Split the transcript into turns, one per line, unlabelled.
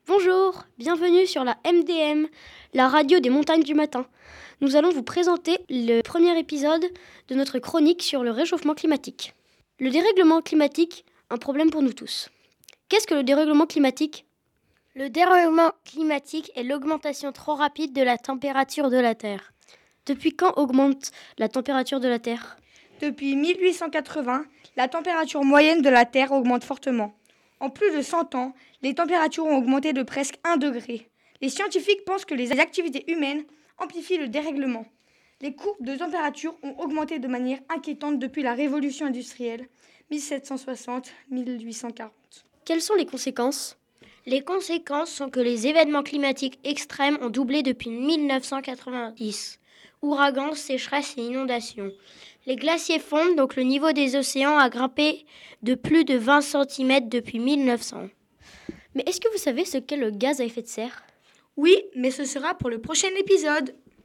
Bonjour, bienvenue sur la MDM, la radio des montagnes du matin. Nous allons vous présenter le premier épisode de notre chronique sur le réchauffement climatique. Le dérèglement climatique, un problème pour nous tous. Qu'est-ce que le dérèglement climatique ?
Le dérèglement climatique est l'augmentation trop rapide de la température de la Terre.
Depuis quand augmente la température de la Terre ?
Depuis 1880, la température moyenne de la Terre augmente fortement. En plus de 100 ans, les températures ont augmenté de presque 1 degré. Les scientifiques pensent que les activités humaines amplifient le dérèglement. Les courbes de température ont augmenté de manière inquiétante depuis la révolution industrielle, 1760-1840.
Quelles sont les conséquences ?
Les conséquences sont que les événements climatiques extrêmes ont doublé depuis 1990. Ouragans, sécheresses et inondations. Les glaciers fondent, donc le niveau des océans a grimpé de plus de 20 cm depuis 1900.
Mais est-ce que vous savez ce qu'est le gaz à effet de serre ?
Oui, mais ce sera pour le prochain épisode.